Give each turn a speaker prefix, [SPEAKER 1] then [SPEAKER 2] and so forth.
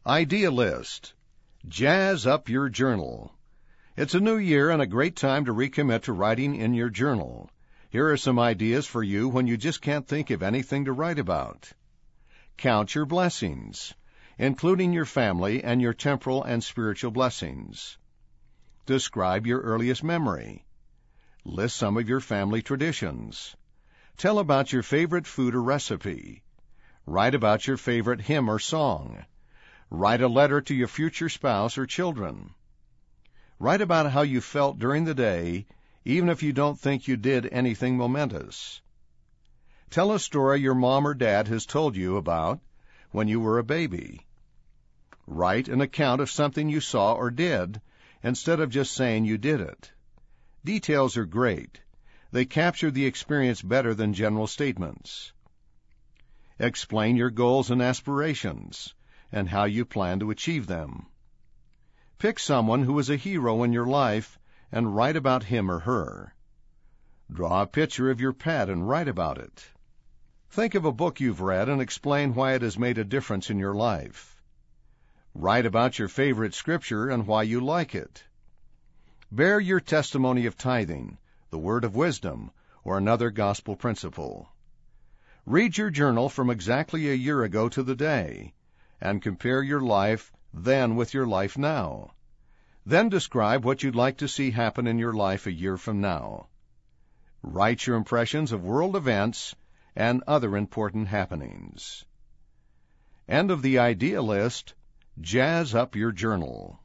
[SPEAKER 1] Idea List. Jazz up your journal. It's a new year and a great time to recommit to writing in your journal. Here are some ideas for you when you just can't think of anything to write about. Count your blessings, including your family and your temporal and spiritual blessings. Describe your earliest memory. List some of your family traditions. Tell about your favorite food or recipe. Write about your favorite hymn or song. Write a letter to your future spouse or children. Write about how you felt during the day, even if you don't think you did anything momentous. Tell a story your mom or dad has told you about when you were a baby. Write an account of something you saw or did, instead of just saying you did it. Details are great. They capture the experience better than general statements. Explain your goals and aspirations, and how you plan to achieve them. Pick someone who is a hero in your life and write about him or her. Draw a picture of your pet and write about it. Think of a book you've read and explain why it has made a difference in your life. Write about your favorite scripture and why you like it. Bear your testimony of tithing, the word of wisdom, or another gospel principle. Read your journal from exactly a year ago to the day, and compare your life then with your life now. Then describe what you'd like to see happen in your life a year from now. Write your impressions of world events and other important happenings. End of the idea list. Jazz up your journal.